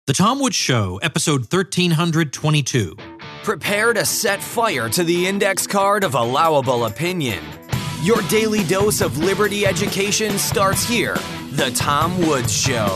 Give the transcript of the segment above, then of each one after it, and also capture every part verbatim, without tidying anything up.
The Tom Woods Show, episode thirteen twenty-two. Prepare to set fire to the index card of allowable opinion. Your daily dose of liberty education starts here. The Tom Woods Show.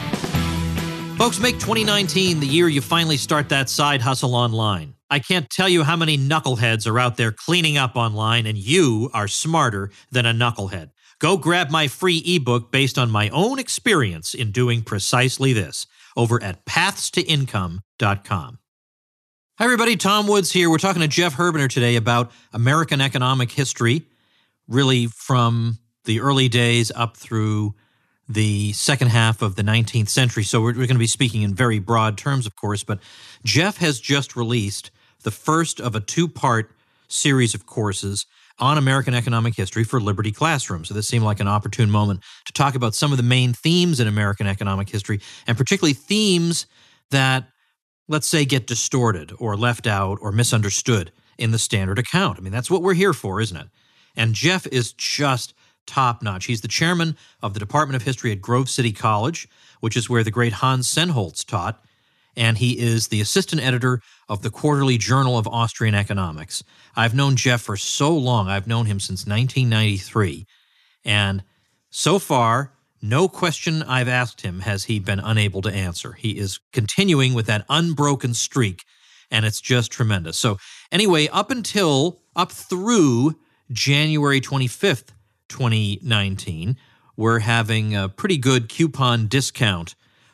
Folks, make twenty nineteen the year you finally start that side hustle online. I can't tell you how many knuckleheads are out there cleaning up online, and you are smarter than a knucklehead. Go grab my free ebook based on my own experience in doing precisely this over at paths to income dot com. Hi, everybody. Tom Woods here. We're talking to Jeff Herbener today about American economic history, really from the early days up through the second half of the nineteenth century. So we're, we're going to be speaking in very broad terms, of course, but Jeff has just released the first of a two-part series of courses on American economic history for Liberty Classroom. So this seemed like an opportune moment to talk about some of the main themes in American economic history, and particularly themes that, let's say, get distorted or left out or misunderstood in the standard account. I mean, that's what we're here for, isn't it? And Jeff is just top-notch. He's the chairman of the Department of History at Grove City College, which is where the great Hans Sennholz taught, and he is the assistant editor of the Quarterly Journal of Austrian Economics. I've known Jeff for so long. I've known him since nineteen ninety-three, and so far, no question I've asked him has he been unable to answer. He is continuing with that unbroken streak, and it's just tremendous. So anyway, up until, up through January twenty-fifth, twenty nineteen, we're having a pretty good coupon discount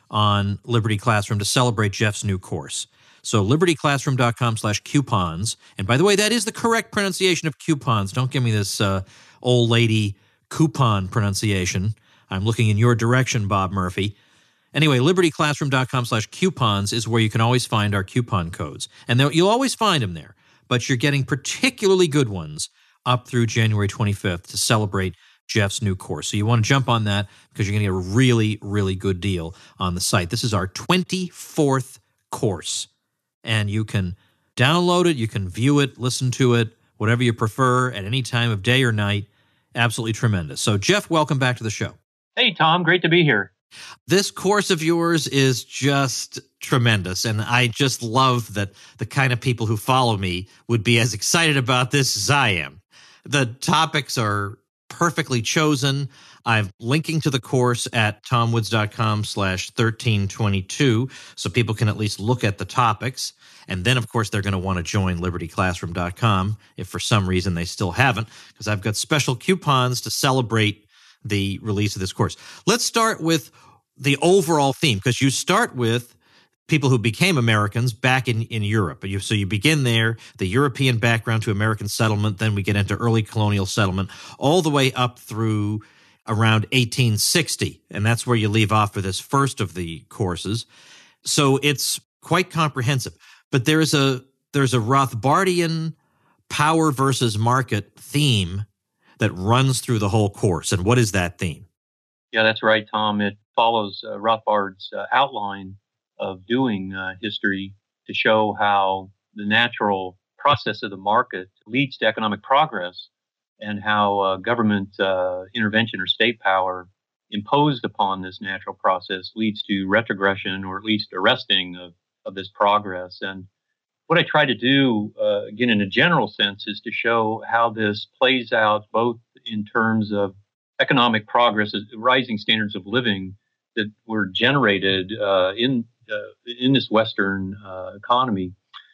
on Liberty Classroom to celebrate Jeff's new course. So libertyclassroom.com slash coupons. And by the way, that is the correct pronunciation of coupons. Don't give me this uh, old lady coupon pronunciation. I'm looking in your direction, Bob Murphy. Anyway, libertyclassroom.com slash coupons is where you can always find our coupon codes. And you'll always find them there, but you're getting particularly good ones up through January twenty-fifth to celebrate Jeff's new course. So you want to jump on that because you're going to get a really, really good deal on the site. This is our twenty-fourth course, and you can download it, you can view it, listen to it, whatever you prefer at any time of day or night. Absolutely tremendous. So Jeff, welcome back to the show. Hey, Tom, great to be here. This course of yours is just tremendous, and I just love that the kind of people who follow me would be as excited about this as I am. The topics are perfectly chosen. I'm linking to the course at tomwoods.com slash 1322 so people can at least look at the topics. And then, of course, they're going to want to join liberty classroom dot com if for some reason they still haven't, because I've got special coupons to celebrate the release of this course. Let's start with the overall theme, because you start with people who became Americans back in, in Europe. You, so you begin there, the European background to American settlement, then we get into early colonial settlement, all the way up through around eighteen sixty. And that's where you leave off for this first of the courses. So it's quite comprehensive. But there's a there's a Rothbardian power versus market theme that runs through the whole course. And what is that theme? Yeah, that's right, Tom. It follows uh, Rothbard's uh, outline of doing uh, history to show how the natural process of the market leads to economic progress, and how uh, government uh, intervention or state power imposed upon this natural process leads to retrogression, or at least arresting of, of this progress. And what I try to do, uh, again, in a general sense, is to show how this plays out both in terms of economic progress, rising standards of living that were generated uh, in uh, in this Western uh, economy,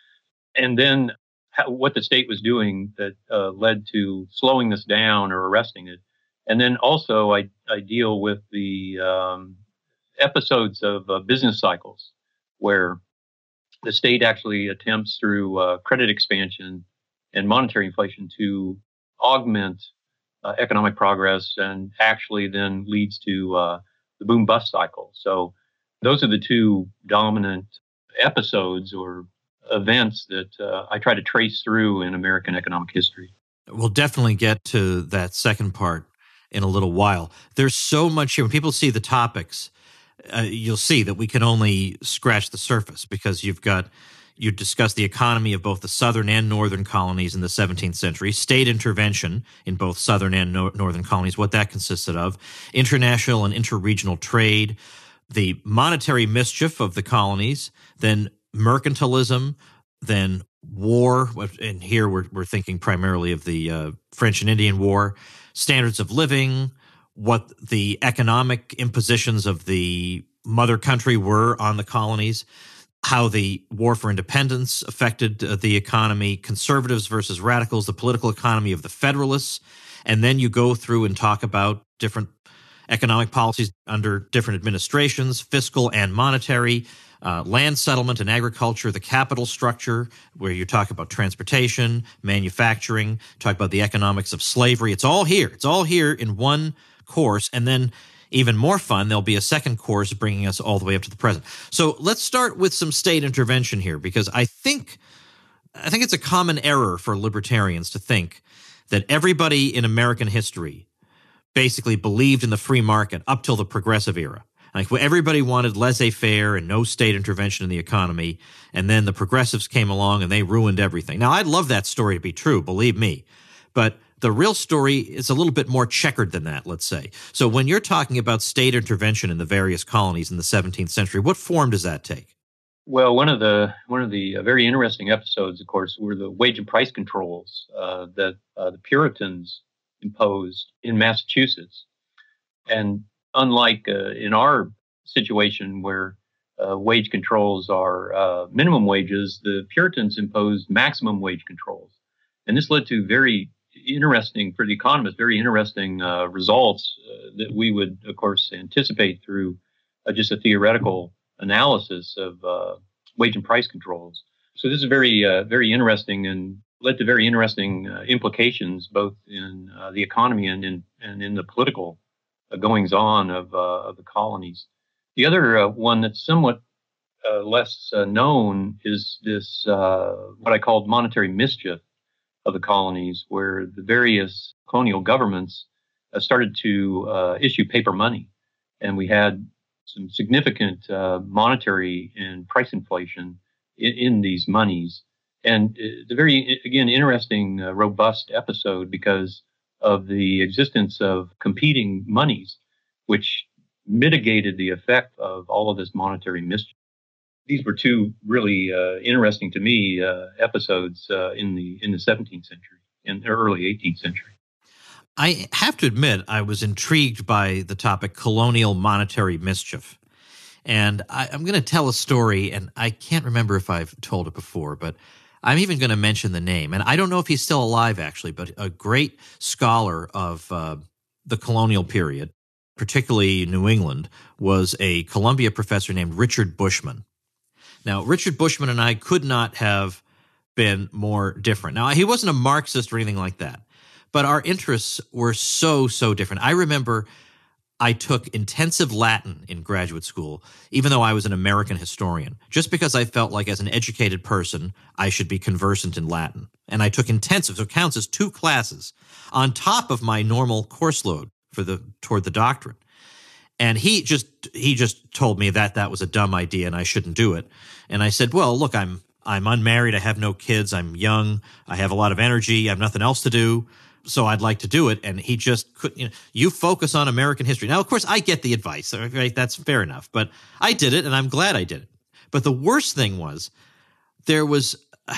and then how, what the state was doing that uh, led to slowing this down or arresting it. And then also I, I deal with the um, episodes of uh, business cycles where the state actually attempts through uh, credit expansion and monetary inflation to augment uh, economic progress, and actually then leads to uh, the boom-bust cycle. So those are the two dominant episodes or events that uh, I try to trace through in American economic history. We'll definitely get to that second part in a little while. There's so much here. When people see the topics, uh, you'll see that we can only scratch the surface, because you've got, you discuss the economy of both the southern and northern colonies in the seventeenth century, state intervention in both southern and no- northern colonies, what that consisted of, international and interregional trade, the monetary mischief of the colonies, then mercantilism, then war, and here we're, we're thinking primarily of the uh, French and Indian War, standards of living, what the economic impositions of the mother country were on the colonies, how the war for independence affected uh, the economy, conservatives versus radicals, the political economy of the Federalists, and then you go through and talk about different economic policies under different administrations, fiscal and monetary, uh, land settlement and agriculture, the capital structure, where you talk about transportation, manufacturing, talk about the economics of slavery. It's all here. It's all here in one course. And then even more fun, there'll be a second course bringing us all the way up to the present. So let's start with some state intervention here, because I think I think it's a common error for libertarians to think that everybody in American history basically believed in the free market up till the progressive era. Like everybody wanted laissez-faire and no state intervention in the economy, and then the progressives came along and they ruined everything. Now, I'd love that story to be true, believe me, but the real story is a little bit more checkered than that, let's say. So when you're talking about state intervention in the various colonies in the seventeenth century, what form does that take? Well, one of the one of the uh, very interesting episodes, of course, were the wage and price controls uh, that uh, the Puritans imposed in Massachusetts. And unlike uh, in our situation where uh, wage controls are uh, minimum wages, the Puritans imposed maximum wage controls. And this led to very interesting, for the economists, very interesting uh, results uh, that we would, of course, anticipate through uh, just a theoretical analysis of uh, wage and price controls. So this is very, uh, very interesting and led to very interesting uh, implications both in uh, the economy and in and in the political uh, goings on of uh, of the colonies. The other uh, one that's somewhat uh, less uh, known is this uh, what I called monetary mischief of the colonies, where the various colonial governments uh, started to uh, issue paper money, and we had some significant uh, monetary and price inflation in, in these monies. And it's a very, again, interesting, uh, robust episode because of the existence of competing monies, which mitigated the effect of all of this monetary mischief. These were two really uh, interesting to me uh, episodes uh, in the in the seventeenth century and early eighteenth century. I have to admit, I was intrigued by the topic colonial monetary mischief. And I, I'm going to tell a story, and I can't remember if I've told it before, but I'm even going to mention the name. And I don't know if he's still alive, actually, but a great scholar of uh, the colonial period, particularly New England, was a Columbia professor named Richard Bushman. Now, Richard Bushman and I could not have been more different. Now, he wasn't a Marxist or anything like that, but our interests were so, so different. I remember I took intensive Latin in graduate school, even though I was an American historian, just because I felt like as an educated person, I should be conversant in Latin. And I took intensive, so it counts as two classes on top of my normal course load for the toward the doctorate. And he just he just told me that that was a dumb idea and I shouldn't do it. And I said, well, look, I'm I'm unmarried. I have no kids. I'm young. I have a lot of energy. I have nothing else to do. So I'd like to do it. And he just couldn't, you know, you focus on American history. Now, of course, I get the advice, right? That's fair enough. But I did it, and I'm glad I did it. But the worst thing was there was, uh,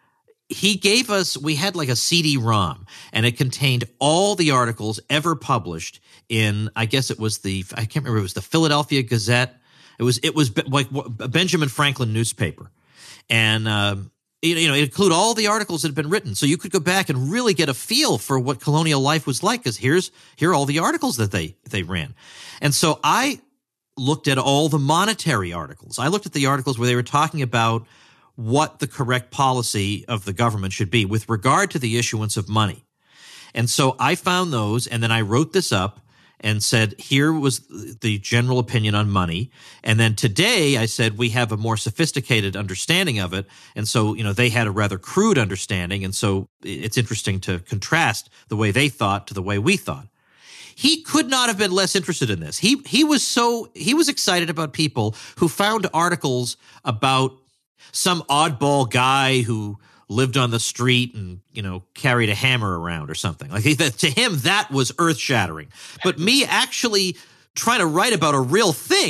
he gave us, we had like a C D ROM, and it contained all the articles ever published in, I guess it was the, I can't remember, it was the Philadelphia Gazette. It was, it was like a Benjamin Franklin newspaper. And, um, you know, it included all the articles that had been written. So you could go back and really get a feel for what colonial life was like, because here's here are all the articles that they they ran. And so I looked at all the monetary articles. I looked at the articles where they were talking about what the correct policy of the government should be with regard to the issuance of money. And so I found those, and then I wrote this up and said, here was the general opinion on money. And then today I said, we have a more sophisticated understanding of it. And so, you know, they had a rather crude understanding. And so it's interesting to contrast the way they thought to the way we thought. He could not have been less interested in this. He, he was so, he was excited about people who found articles about some oddball guy who lived on the street and, you know, carried a hammer around or something. Like he, to him, that was earth-shattering. But me actually trying to write about a real thing,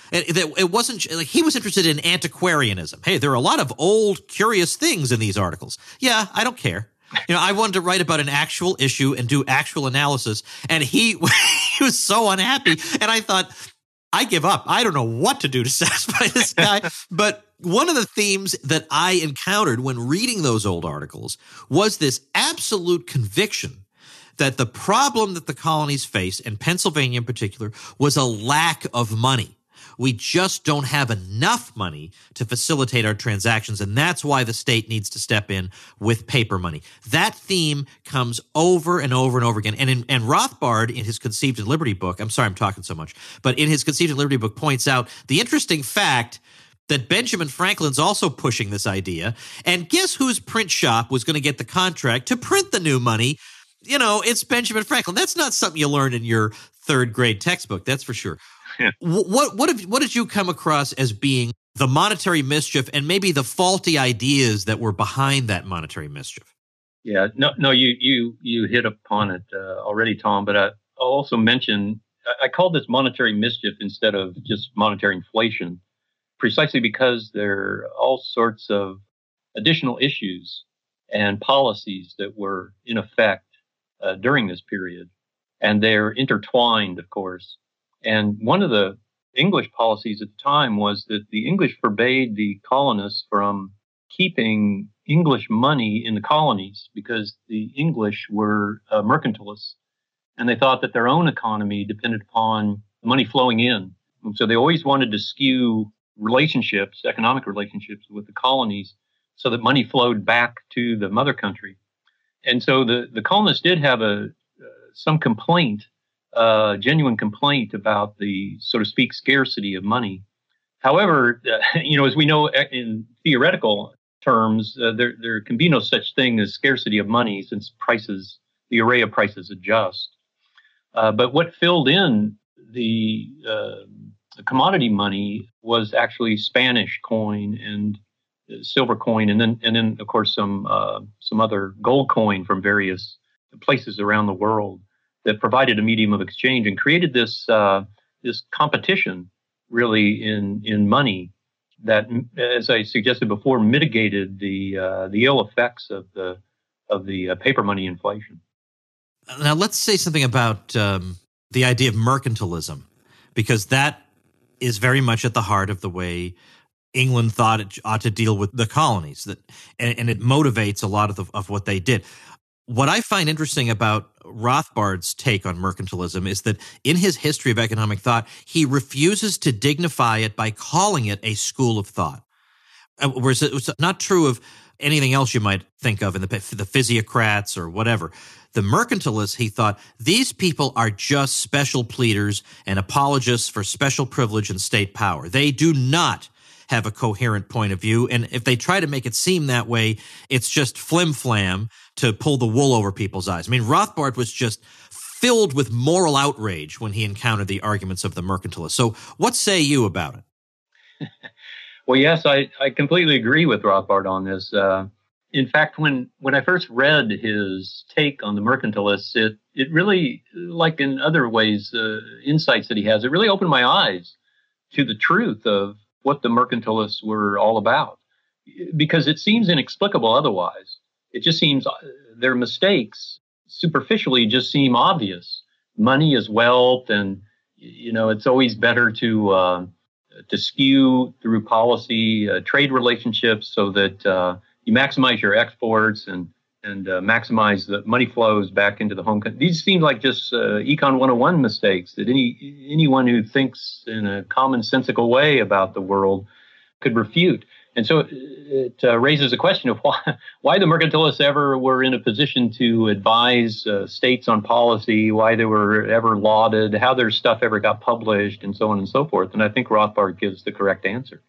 It, it, it wasn't like he was interested in antiquarianism. Hey, there are a lot of old, curious things in these articles. Yeah, I don't care. You know, I wanted to write about an actual issue and do actual analysis, and he, he was so unhappy. And I thought, I give up. I don't know what to do to satisfy this guy. But one of the themes that I encountered when reading those old articles was this absolute conviction that the problem that the colonies faced, and Pennsylvania in particular, was a lack of money. We just don't have enough money to facilitate our transactions, and that's why the state needs to step in with paper money. That theme comes over and over and over again. And in, and Rothbard, in his Conceived in Liberty book, I'm sorry I'm talking so much, but in his Conceived in Liberty book points out the interesting fact that Benjamin Franklin's also pushing this idea. And guess whose print shop was going to get the contract to print the new money? You know, it's Benjamin Franklin. That's not something you learned in your third grade textbook, that's for sure. Yeah. What what have, what did you come across as being the monetary mischief and maybe the faulty ideas that were behind that monetary mischief? Yeah, no, no, you you you hit upon it uh, already, Tom. But I, I'll also mention I, I call this monetary mischief instead of just monetary inflation, precisely because there are all sorts of additional issues and policies that were in effect uh, during this period, and they're intertwined, of course. And one of the English policies at the time was that the English forbade the colonists from keeping English money in the colonies because the English were uh, mercantilists, and they thought that their own economy depended upon money flowing in. And so they always wanted to skew relationships, economic relationships with the colonies, so that money flowed back to the mother country. And so the, the colonists did have a uh, some complaint Uh, genuine complaint about the, so to speak, scarcity of money. However, uh, you know, as we know in theoretical terms, uh, there there can be no such thing as scarcity of money since prices, the array of prices adjust. Uh, but what filled in the, uh, the commodity money was actually Spanish coin and uh, silver coin, and then and then of course some uh, some other gold coin from various places around the world that provided a medium of exchange and created this uh, this competition, really, in in money that, as I suggested before, mitigated the uh, the ill effects of the of the uh, paper money inflation. Now, let's say something about um, the idea of mercantilism, because that is very much at the heart of the way England thought it ought to deal with the colonies, that and, and it motivates a lot of the, of what they did. What I find interesting about Rothbard's take on mercantilism is that in his History of Economic Thought, he refuses to dignify it by calling it a school of thought. Whereas it's not true of anything else you might think of in the, the physiocrats or whatever. The mercantilists, he thought, these people are just special pleaders and apologists for special privilege and state power. They do not have a coherent point of view. And if they try to make it seem that way, it's just flim-flam to pull the wool over people's eyes. I mean, Rothbard was just filled with moral outrage when he encountered the arguments of the mercantilists. So what say you about it? Well, yes, I, I completely agree with Rothbard on this. Uh, in fact, when, when I first read his take on the mercantilists, it, it really, like in other ways, uh, insights that he has, it really opened my eyes to the truth of what the mercantilists were all about, because it seems inexplicable otherwise. It just seems their mistakes superficially just seem obvious. Money is wealth, and you know it's always better to uh, to skew through policy uh, trade relationships so that uh, you maximize your exports and and uh, maximize the money flows back into the home country. These seem like just uh, Econ one oh one mistakes that any anyone who thinks in a commonsensical way about the world could refute. And so it, it uh, raises a question of why why the mercantilists ever were in a position to advise uh, states on policy, why they were ever lauded, how their stuff ever got published, and so on and so forth. And I think Rothbard gives the correct answer.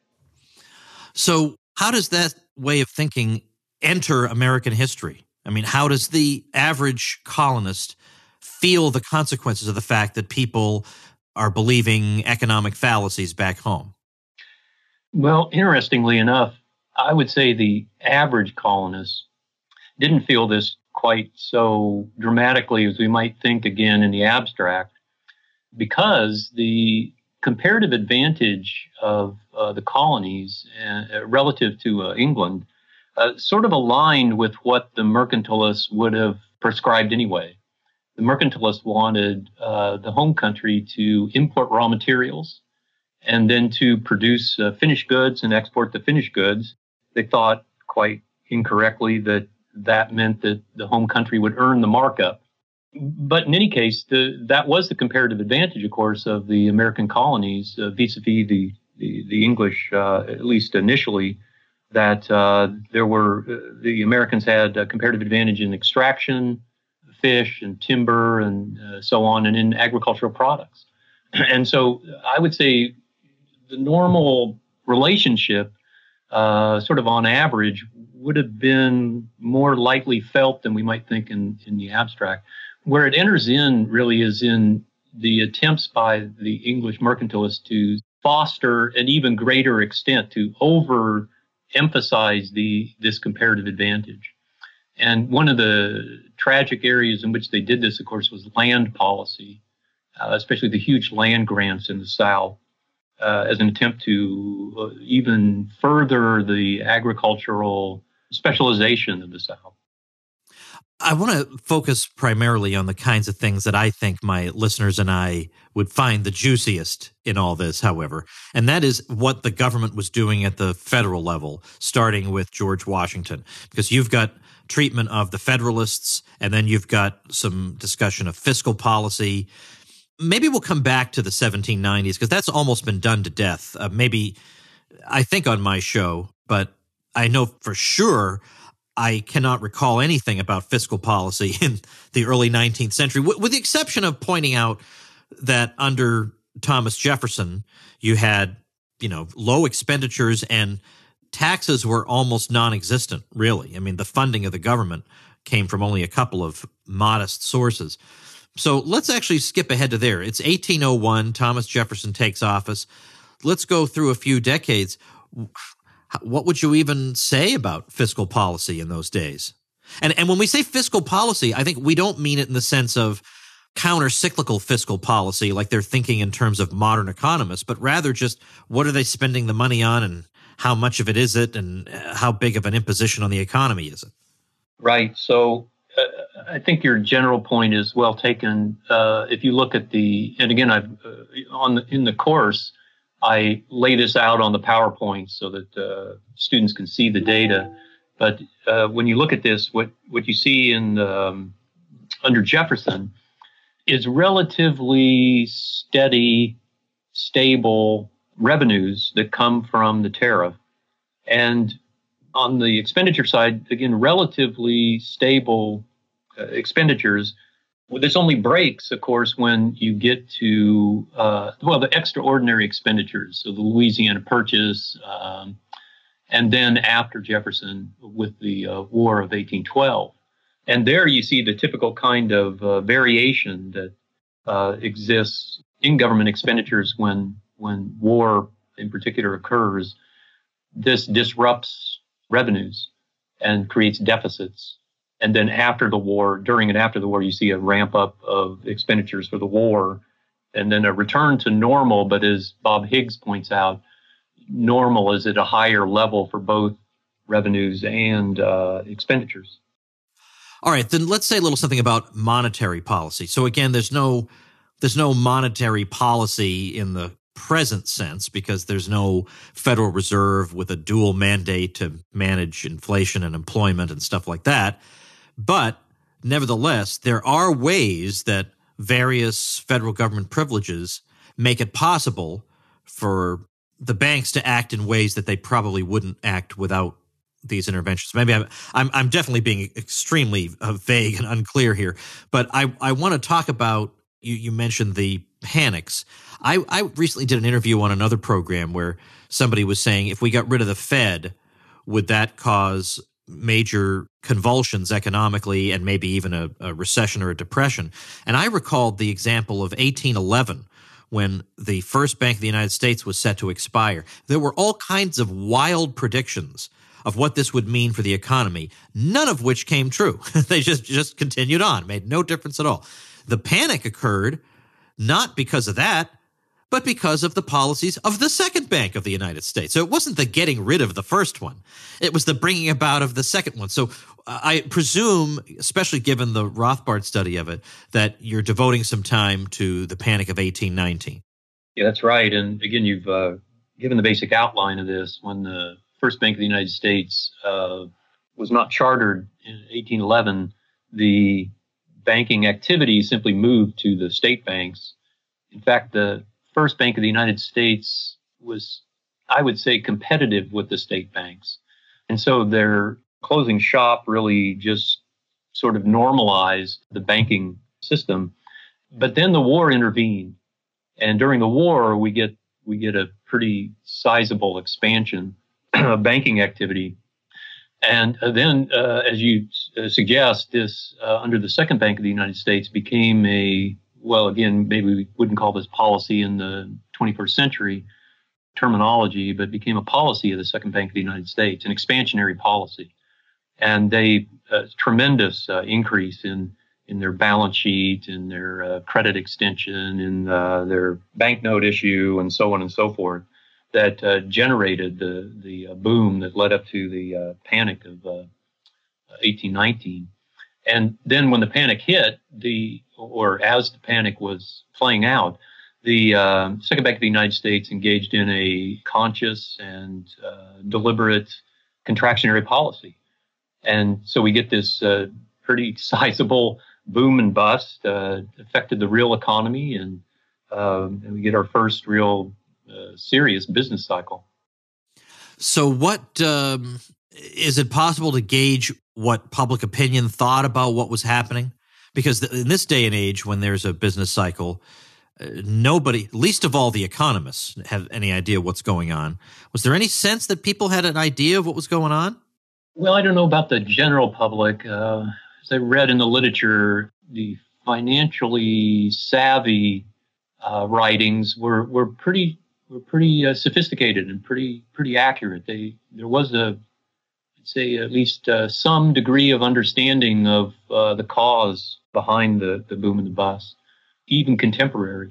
So how does that way of thinking enter American history? I mean, how does the average colonist feel the consequences of the fact that people are believing economic fallacies back home? Well, interestingly enough, I would say the average colonist didn't feel this quite so dramatically as we might think again in the abstract, because the comparative advantage of uh, the colonies uh, relative to uh, England uh, sort of aligned with what the mercantilists would have prescribed anyway. The mercantilists wanted uh, the home country to import raw materials and then to produce uh, finished goods and export the finished goods. They thought quite incorrectly that that meant that the home country would earn the markup. But in any case, the, that was the comparative advantage, of course, of the American colonies uh, vis-a-vis the, the, the English, uh, at least initially, that uh, there were, uh, the Americans had a comparative advantage in extraction, fish and timber and uh, so on, and in agricultural products. And so I would say the normal relationship, uh, sort of on average, would have been more lightly felt than we might think in, in the abstract. Where it enters in really is in the attempts by the English mercantilists to foster an even greater extent, to overemphasize the this comparative advantage. And one of the tragic areas in which they did this, of course, was land policy, uh, especially the huge land grants in the South, uh, as an attempt to uh, even further the agricultural specialization of the South. I want to focus primarily on the kinds of things that I think my listeners and I would find the juiciest in all this, however, and that is what the government was doing at the federal level, starting with George Washington, because you've got treatment of the Federalists, and then you've got some discussion of fiscal policy. Maybe we'll come back to the seventeen nineties, because that's almost been done to death, uh, maybe, I think, on my show, but I know for sure I cannot recall anything about fiscal policy in the early nineteenth century, w- with the exception of pointing out that under Thomas Jefferson, you had, you know, low expenditures and taxes were almost non-existent, really. I mean, the funding of the government came from only a couple of modest sources. So let's actually skip ahead to there. It's eighteen oh one, Thomas Jefferson takes office. Let's go through a few decades. What would you even say about fiscal policy in those days? And and when we say fiscal policy, I think we don't mean it in the sense of counter-cyclical fiscal policy, like they're thinking in terms of modern economists, but rather just what are they spending the money on and how much of it is it and how big of an imposition on the economy is it? Right. So uh, I think your general point is well taken. Uh, if you look at the, and again, I've uh, on the, in the course, I lay this out on the PowerPoint so that uh, students can see the data. But uh, when you look at this, what, what you see in um, under Jefferson is relatively steady, stable revenues that come from the tariff. And on the expenditure side, again, relatively stable uh, expenditures. Well, this only breaks, of course, when you get to, uh, well, the extraordinary expenditures, so the Louisiana Purchase, um, and then after Jefferson with the uh, War of eighteen twelve. And there you see the typical kind of uh, variation that uh, exists in government expenditures when, when war in particular occurs. This disrupts revenues and creates deficits. And then after the war, during and after the war, you see a ramp up of expenditures for the war, and then a return to normal. But as Bob Higgs points out, normal is at a higher level for both revenues and uh, expenditures. All right, then let's say a little something about monetary policy. So again, there's no there's no monetary policy in the present sense because there's no Federal Reserve with a dual mandate to manage inflation and employment and stuff like that. But nevertheless, there are ways that various federal government privileges make it possible for the banks to act in ways that they probably wouldn't act without these interventions. Maybe I'm I'm, I'm definitely being extremely uh, vague and unclear here, but I, I want to talk about, you, you mentioned the panics. I, I recently did an interview on another program where somebody was saying if we got rid of the Fed, would that cause major convulsions economically and maybe even a, a recession or a depression? And I recalled the example of eighteen eleven when the first Bank of the United States was set to expire. There were all kinds of wild predictions of what this would mean for the economy, none of which came true. They just, just continued on, made no difference at all. The panic occurred not because of that, but because of the policies of the second Bank of the United States. So it wasn't the getting rid of the first one. It was the bringing about of the second one. So uh, I presume, especially given the Rothbard study of it, that you're devoting some time to the Panic of eighteen nineteen. Yeah, that's right. And again, you've uh, given the basic outline of this. When the first Bank of the United States uh, was not chartered in eighteen eleven, the banking activity simply moved to the state banks. In fact, the first Bank of the United States was, I would say, competitive with the state banks. And so their closing shop really just sort of normalized the banking system. But then the war intervened. And during the war, we get we get a pretty sizable expansion of banking activity. And then, uh, as you uh, suggest, this, uh, under the second Bank of the United States, became a, well, again, maybe we wouldn't call this policy in the twenty-first century terminology, but became a policy of the second Bank of the United States, an expansionary policy. And they, uh, tremendous uh, increase in, in their balance sheet, in their uh, credit extension, in uh, their banknote issue, and so on and so forth, that uh, generated the the uh, boom that led up to the uh, panic of uh, eighteen nineteen. And then when the panic hit, the or as the panic was playing out, the uh, Second Bank of the United States engaged in a conscious and uh, deliberate contractionary policy. And so we get this uh, pretty sizable boom and bust, uh, affected the real economy, and, uh, and we get our first real Uh, serious business cycle. So what, um, is it possible to gauge what public opinion thought about what was happening? Because th- in this day and age, when there's a business cycle, uh, nobody, least of all the economists, have any idea what's going on. Was there any sense that people had an idea of what was going on? Well, I don't know about the general public. Uh, as I read in the literature, the financially savvy uh, writings were, were pretty were pretty uh, sophisticated and pretty pretty accurate. They there was a, I'd say at least uh, some degree of understanding of uh, the cause behind the, the boom and the bust, even contemporary.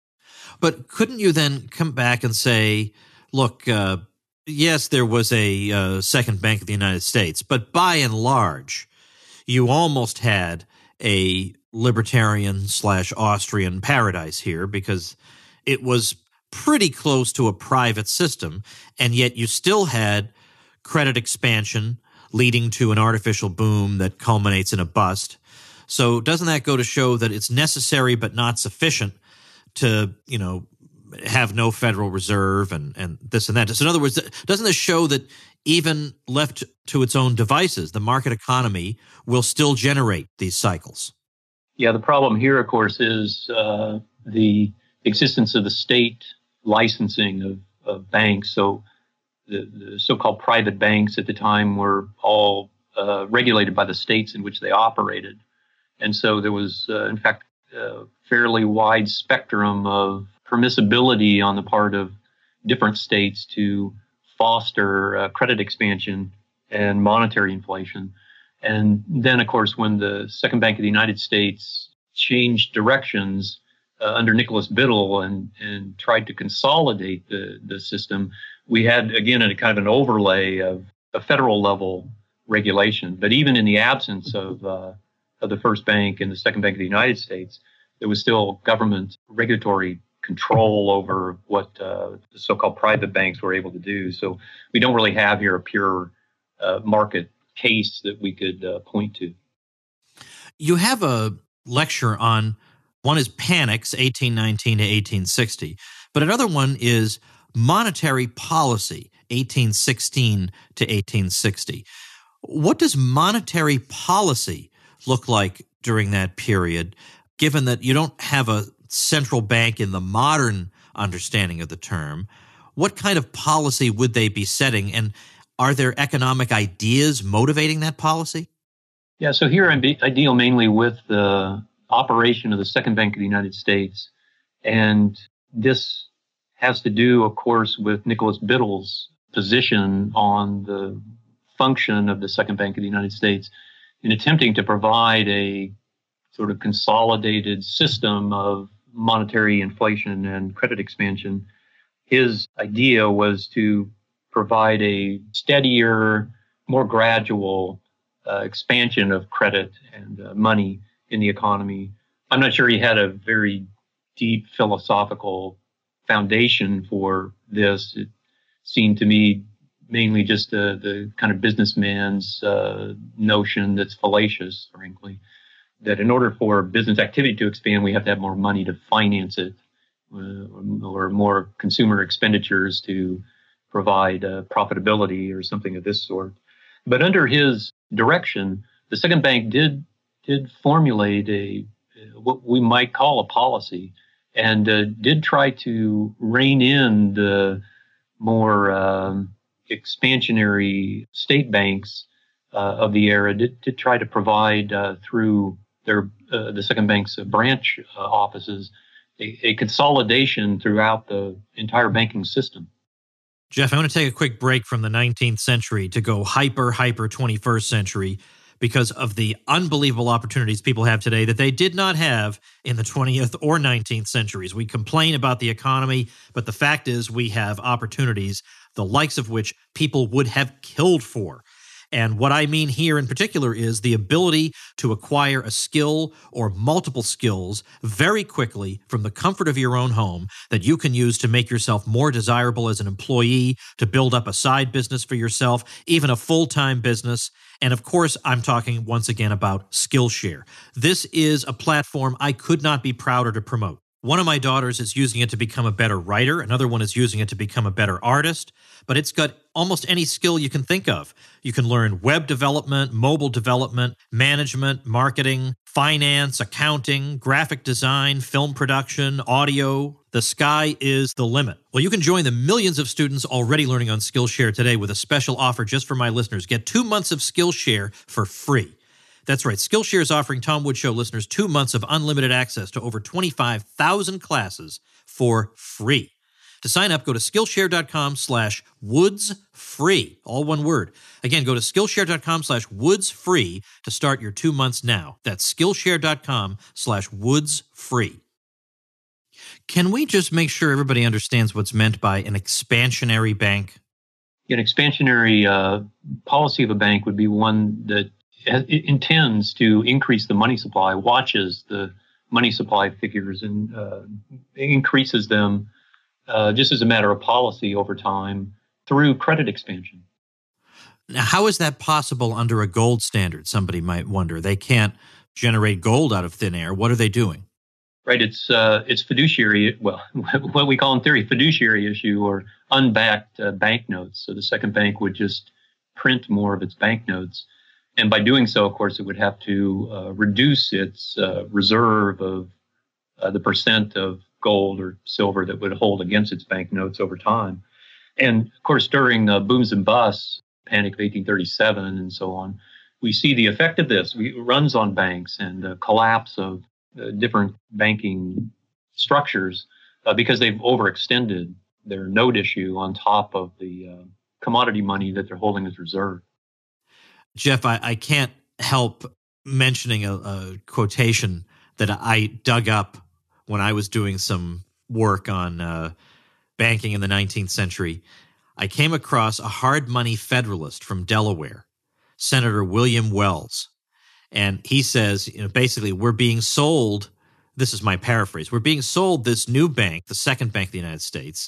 But couldn't you then come back and say, look, uh, yes, there was a uh, second Bank of the United States, but by and large, you almost had a libertarian slash Austrian paradise here, because it was pretty close to a private system, and yet you still had credit expansion leading to an artificial boom that culminates in a bust. So doesn't that go to show that it's necessary but not sufficient to, you know, have no Federal Reserve and, and this and that? So in other words, doesn't this show that even left to its own devices, the market economy will still generate these cycles? Yeah, the problem here, of course, is uh, the existence of the state licensing of, of banks. So the, the so-called private banks at the time were all uh, regulated by the states in which they operated. And so there was, uh, in fact, a fairly wide spectrum of permissibility on the part of different states to foster uh, credit expansion and monetary inflation. And then, of course, when the Second Bank of the United States changed directions uh, under Nicholas Biddle and, and tried to consolidate the, the system, we had, again, a kind of an overlay of a federal level regulation. But even in the absence of, uh, of the First Bank and the Second Bank of the United States, there was still government regulatory control over what uh, the so-called private banks were able to do. So we don't really have here a pure uh, market case that we could uh, point to. You have a lecture on, one is Panics, eighteen nineteen to eighteen sixty, but another one is Monetary Policy, eighteen sixteen to eighteen sixty. What does monetary policy look like during that period, given that you don't have a central bank in the modern understanding of the term? What kind of policy would they be setting, and are there economic ideas motivating that policy? Yeah, so here I, be, I deal mainly with the operation of the Second Bank of the United States. And this has to do, of course, with Nicholas Biddle's position on the function of the Second Bank of the United States in attempting to provide a sort of consolidated system of monetary inflation and credit expansion, his idea was to provide a steadier, more gradual uh, expansion of credit and uh, money in the economy. I'm not sure he had a very deep philosophical foundation for this. It seemed to me mainly just the, the kind of businessman's uh, notion that's fallacious, frankly, that in order for business activity to expand, we have to have more money to finance it, uh, or more consumer expenditures to provide uh, profitability or something of this sort. But under his direction, the Second Bank did did formulate a what we might call a policy, and uh, did try to rein in the more um, expansionary state banks uh, of the era. Did, did try to provide uh, through their uh, the Second Bank's uh, branch uh, offices a, a consolidation throughout the entire banking system. Jeff, I want to take a quick break from the nineteenth century to go hyper, hyper twenty-first century because of the unbelievable opportunities people have today that they did not have in the twentieth or nineteenth centuries. We complain about the economy, but the fact is we have opportunities, the likes of which people would have killed for. And what I mean here in particular is the ability to acquire a skill or multiple skills very quickly from the comfort of your own home that you can use to make yourself more desirable as an employee, to build up a side business for yourself, even a full-time business. And of course, I'm talking once again about Skillshare. This is a platform I could not be prouder to promote. One of my daughters is using it to become a better writer. Another one is using it to become a better artist. But it's got almost any skill you can think of. You can learn web development, mobile development, management, marketing, finance, accounting, graphic design, film production, audio. The sky is the limit. Well, you can join the millions of students already learning on Skillshare today with a special offer just for my listeners. Get two months of Skillshare for free. That's right. Skillshare is offering Tom Woods Show listeners two months of unlimited access to over twenty-five thousand classes for free. To sign up, go to Skillshare.com slash Woods free, all one word. Again, go to Skillshare.com slash Woods free to start your two months now. That's Skillshare.com slash Woods free. Can we just make sure everybody understands what's meant by an expansionary bank? An expansionary uh, policy of a bank would be one that it intends to increase the money supply, watches the money supply figures, and uh, increases them uh, just as a matter of policy over time through credit expansion. Now, how is that possible under a gold standard? Somebody might wonder. They can't generate gold out of thin air. What are they doing? Right. It's uh, it's fiduciary. Well, what we call in theory fiduciary issue, or unbacked uh, banknotes. So the Second Bank would just print more of its banknotes. And by doing so, of course, it would have to uh, reduce its uh, reserve of uh, the percent of gold or silver that would hold against its banknotes over time. And of course, during the booms and busts, Panic of eighteen thirty-seven and so on, we see the effect of this. We, it runs on banks and the collapse of uh, different banking structures uh, because they've overextended their note issue on top of the uh, commodity money that they're holding as reserve. Jeff, I, I can't help mentioning a, a quotation that I dug up when I was doing some work on uh, banking in the nineteenth century. I came across a hard money Federalist from Delaware, Senator William Wells. And he says, you know, basically, we're being sold, this is my paraphrase, we're being sold this new bank, the Second Bank of the United States,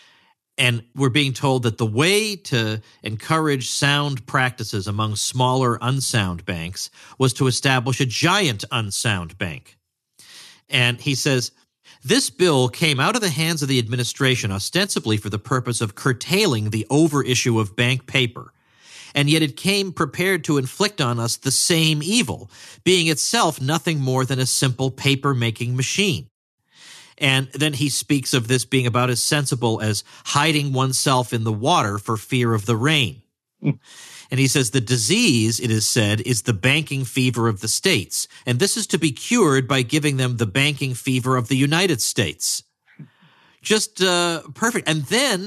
and we're being told that the way to encourage sound practices among smaller, unsound banks was to establish a giant unsound bank. And he says, this bill came out of the hands of the administration ostensibly for the purpose of curtailing the overissue of bank paper. And yet it came prepared to inflict on us the same evil, being itself nothing more than a simple paper-making machine. And then he speaks of this being about as sensible as hiding oneself in the water for fear of the rain. Mm. And he says the disease, it is said, is the banking fever of the states. And this is to be cured by giving them the banking fever of the United States. Just uh, perfect. And then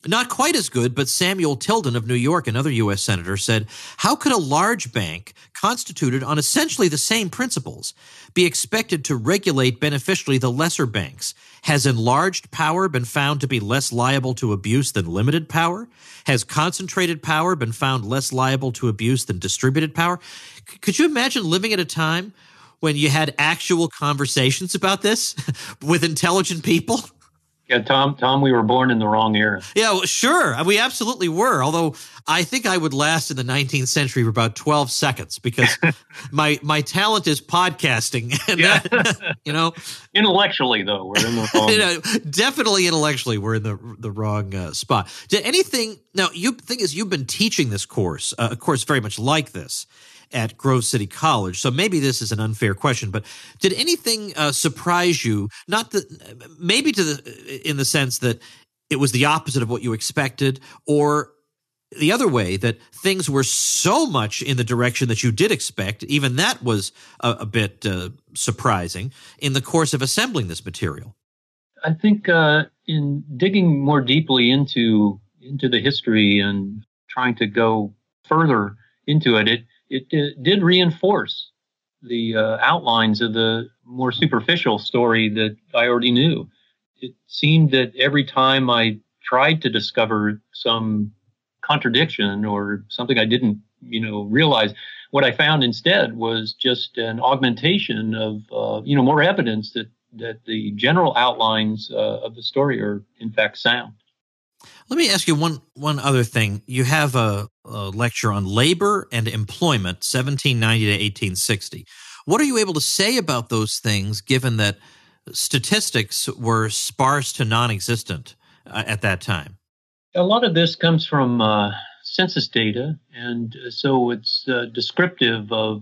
Not quite as good, but Samuel Tilden of New York, another U S senator, said, how could a large bank constituted on essentially the same principles be expected to regulate beneficially the lesser banks? Has enlarged power been found to be less liable to abuse than limited power? Has concentrated power been found less liable to abuse than distributed power? C- could you imagine living at a time when you had actual conversations about this with intelligent people? Yeah, Tom, Tom, we were born in the wrong era. Yeah, well, sure. We absolutely were. Although I think I would last in the nineteenth century for about twelve seconds because my my talent is podcasting. And Yeah. that, you know, Intellectually, though, we're in the wrong you know, definitely intellectually we're in the the wrong uh, spot. Did anything now? You thing is, you've been teaching this course, uh, a course very much like this, at Grove City College. So maybe this is an unfair question, but did anything uh, surprise you? Not the maybe to the in the sense that it was the opposite of what you expected, or the other way, that things were so much in the direction that you did expect. Even that was a, a bit uh, surprising in the course of assembling this material. I think uh, in digging more deeply into into the history and trying to go further into it, it It, it did reinforce the uh, outlines of the more superficial story that I already knew. It seemed that every time I tried to discover some contradiction or something I didn't, you know, realize, what I found instead was just an augmentation of, uh, you know, more evidence that that the general outlines uh, of the story are in fact sound. Let me ask you one one other thing. You have a, a lecture on labor and employment, seventeen ninety to eighteen sixty. What are you able to say about those things, given that statistics were sparse to non-existent uh, at that time? A lot of this comes from uh, census data, and so it's uh, descriptive of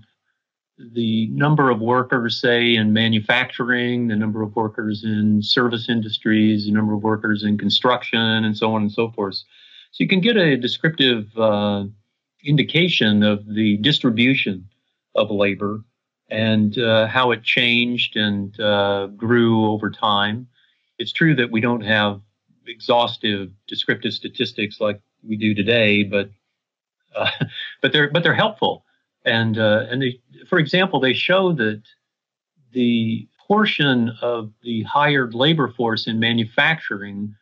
the number of workers, say, in manufacturing, the number of workers in service industries, the number of workers in construction, and so on and so forth. So you can get a descriptive uh, indication of the distribution of labor and uh, how it changed and uh, grew over time. It's true that we don't have exhaustive descriptive statistics like we do today, but uh, but they're but they're helpful. And uh, and they, for example, they show that the portion of the hired labor force in manufacturing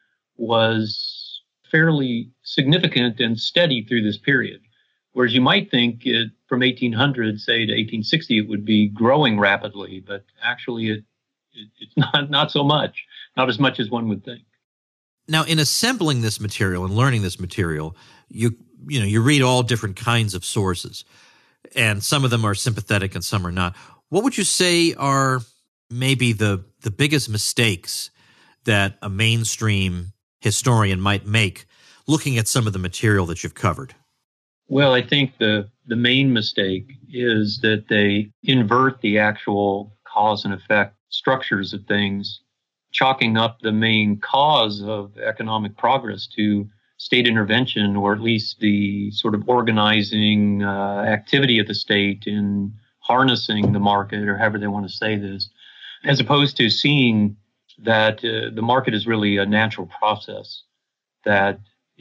was fairly significant and steady through this period. Whereas you might think it, from eighteen hundred, say, to eighteen sixty, it would be growing rapidly, but actually it, it it's not not so much, not as much as one would think. Now, in assembling this material and learning this material, you you know you read all different kinds of sources. And some of them are sympathetic and some are not. What would you say are maybe the the biggest mistakes that a mainstream historian might make looking at some of the material that you've covered? Well, I think the, the main mistake is that they invert the actual cause and effect structures of things, chalking up the main cause of economic progress to state intervention, or at least the sort of organizing uh, activity of the state in harnessing the market, or however they want to say this, as opposed to seeing that uh, the market is really a natural process that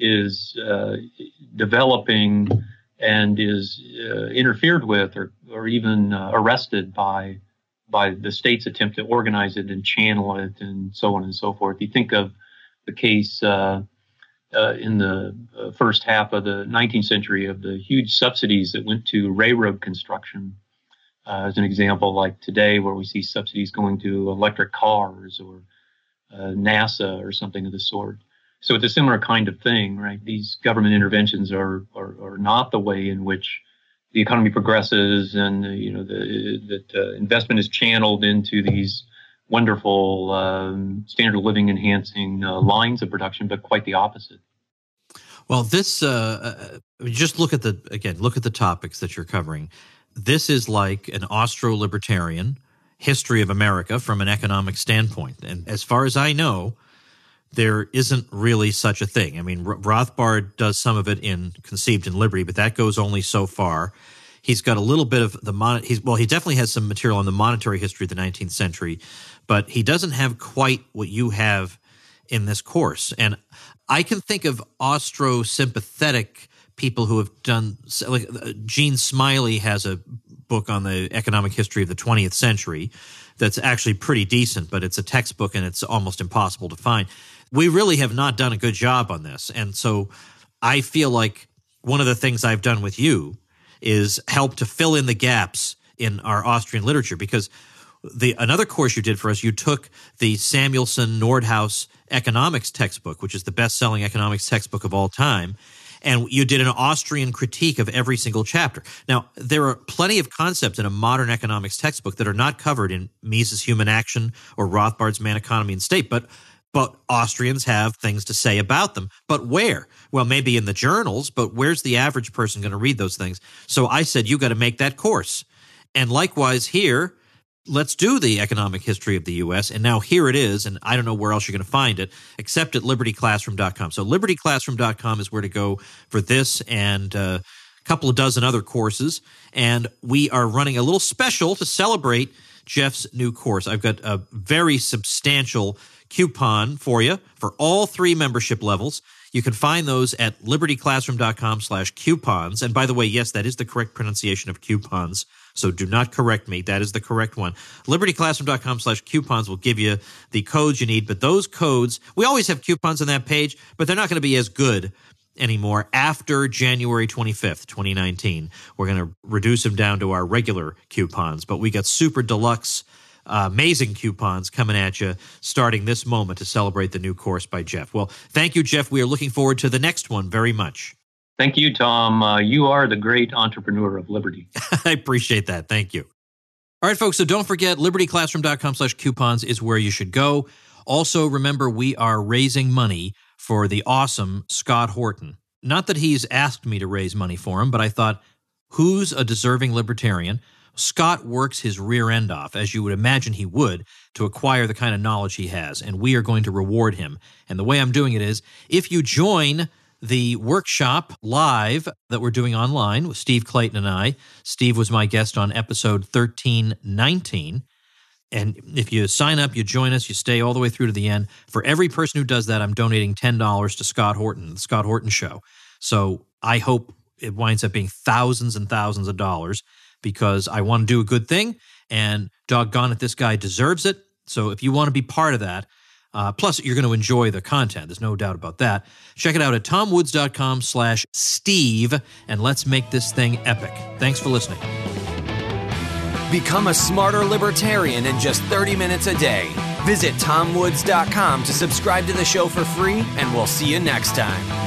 is uh, developing and is uh, interfered with or, or even uh, arrested by by the state's attempt to organize it and channel it and so on and so forth. You think of the case uh, Uh, in the uh, first half of the nineteenth century of the huge subsidies that went to railroad construction, uh, as an example, like today where we see subsidies going to electric cars or uh, NASA or something of the sort. So it's a similar kind of thing, right? These government interventions are are, are not the way in which the economy progresses, and uh, you know the, that uh, investment is channeled into these wonderful um, standard of living enhancing uh, lines of production, but quite the opposite. Well, this uh, uh, just look at the again look at the topics that you're covering. This is like an Austro-libertarian history of America from an economic standpoint, and as far as I know, there isn't really such a thing. I mean, Rothbard does some of it in Conceived in Liberty, but that goes only so far. He's got a little bit of the mon- he's well, he definitely has some material on the monetary history of the nineteenth century, but he doesn't have quite what you have in this course. And I can think of Austro-sympathetic people who have done, like Gene Smiley has a book on the economic history of the twentieth century that's actually pretty decent, but it's a textbook and it's almost impossible to find. We really have not done a good job on this. And so I feel like one of the things I've done with you is help to fill in the gaps in our Austrian literature, because the another course you did for us, you took the Samuelson Nordhaus economics textbook, which is the best-selling economics textbook of all time, and you did an Austrian critique of every single chapter. Now, there are plenty of concepts in a modern economics textbook that are not covered in Mises' Human Action or Rothbard's Man, Economy, and State, but but Austrians have things to say about them. But where? Well, maybe in the journals, but where's the average person going to read those things? So I said, you got to make that course. And likewise here, let's do the economic history of the U S. And now here it is, and I don't know where else you're going to find it, except at liberty classroom dot com. So liberty classroom dot com is where to go for this and uh, a couple of dozen other courses. And we are running a little special to celebrate Jeff's new course. I've got a very substantial coupon for you for all three membership levels. You can find those at liberty classroom dot com slash coupons. And by the way, yes, that is the correct pronunciation of coupons. So do not correct me. That is the correct one. liberty classroom dot com slash coupons will give you the codes you need. But those codes, we always have coupons on that page, but they're not going to be as good anymore after January twenty-fifth, twenty nineteen. We're going to reduce them down to our regular coupons. But we got super deluxe, uh, amazing coupons coming at you starting this moment to celebrate the new course by Jeff. Well, thank you, Jeff. We are looking forward to the next one very much. Thank you, Tom. Uh, you are the great entrepreneur of liberty. I appreciate that. Thank you. All right, folks, so don't forget, liberty classroom dot com slash coupons is where you should go. Also, remember, we are raising money for the awesome Scott Horton. Not that he's asked me to raise money for him, but I thought, who's a deserving libertarian? Scott works his rear end off, as you would imagine he would, to acquire the kind of knowledge he has, and we are going to reward him. And the way I'm doing it is, if you join the workshop live that we're doing online with Steve Clayton and I. Steve was my guest on episode thirteen nineteen. And if you sign up, you join us, you stay all the way through to the end. For every person who does that, I'm donating ten dollars to Scott Horton, the Scott Horton Show. So I hope it winds up being thousands and thousands of dollars because I want to do a good thing, and doggone it, this guy deserves it. So if you want to be part of that, Uh, plus, you're going to enjoy the content. There's no doubt about that. Check it out at tom woods dot com slash Steve, and let's make this thing epic. Thanks for listening. Become a smarter libertarian in just thirty minutes a day. Visit tom woods dot com to subscribe to the show for free, and we'll see you next time.